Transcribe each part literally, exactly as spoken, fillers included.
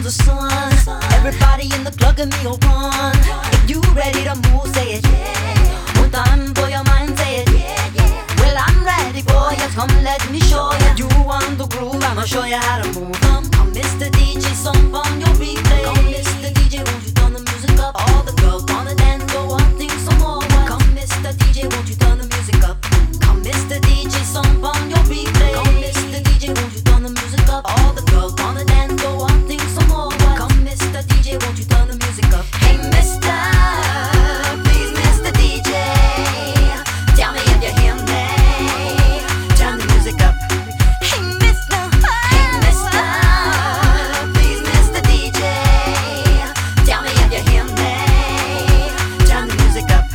the sun. Everybody in the club give me a run. If you ready to move, say it. One time for your mind, say it. Well, I'm ready for you, come let me show you. You want the groove, I'ma show you how to move. Come, come, Mister D J, some on your replay. Come, Mister D J, won't you turn the music up? All the girls wanna dance, go on, think some more. Come, Mister D J, won't you turn the music up? Come, Mister D J, some on your replay. Come, Mister D J, won't you turn the music up? All the girls wanna dance, go on, think some more. Come, Mister D J, won't you turn the music up? Hey, Mister, please, Mister D J, tell me if you hear me. Turn the music up. Hey, Mister, hey, Mister, please, Mister D J, tell me if you hear me. Turn the music up.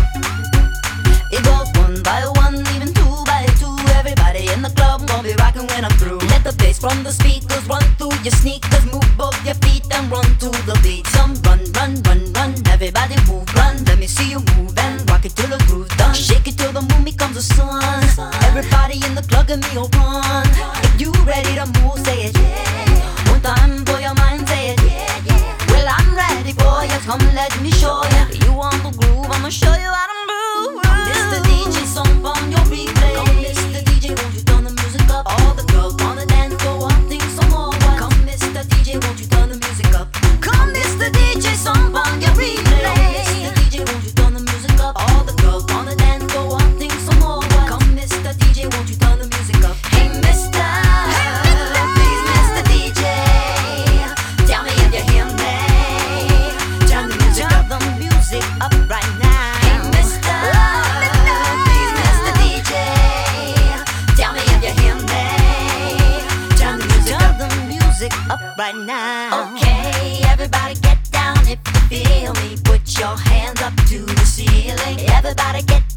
It goes one by one, even two by two. Everybody in the club gonna be rocking when I'm through. Let the bass from the speakers run through your sneakers. Move both your feet and run to the beat. Some run, run, run, run. Everybody move, run. Let me see you move and rock it till the groove's done. Shake it till the moon becomes the sun. Everybody in the club give me a run. If you ready to move, say it. One time for your mind, say it. Well, I'm ready for you, come let me show you. You want the groove, I'ma show you how to move. Mister D J, song on your replay. Come, Mister D J, won't you turn the music up? All the girls wanna dance, go on, think some more. Come, Mister D J, won't you turn the music up? Come, Mister D J, song on your replay. Mister D J, won't you turn the music up? All the girls wanna dance, go on, think some more. Come, Mister D J, won't you turn the music up? Hey, Mister, please, Mister D J, tell me if you hear me. Turn the music up, the music up right now. Hey, Mister, please, Mister D J, tell me if you hear me. Turn the music up, the music up right now. Okay, everybody get down if you feel me. Put your hands up to the ceiling. Everybody get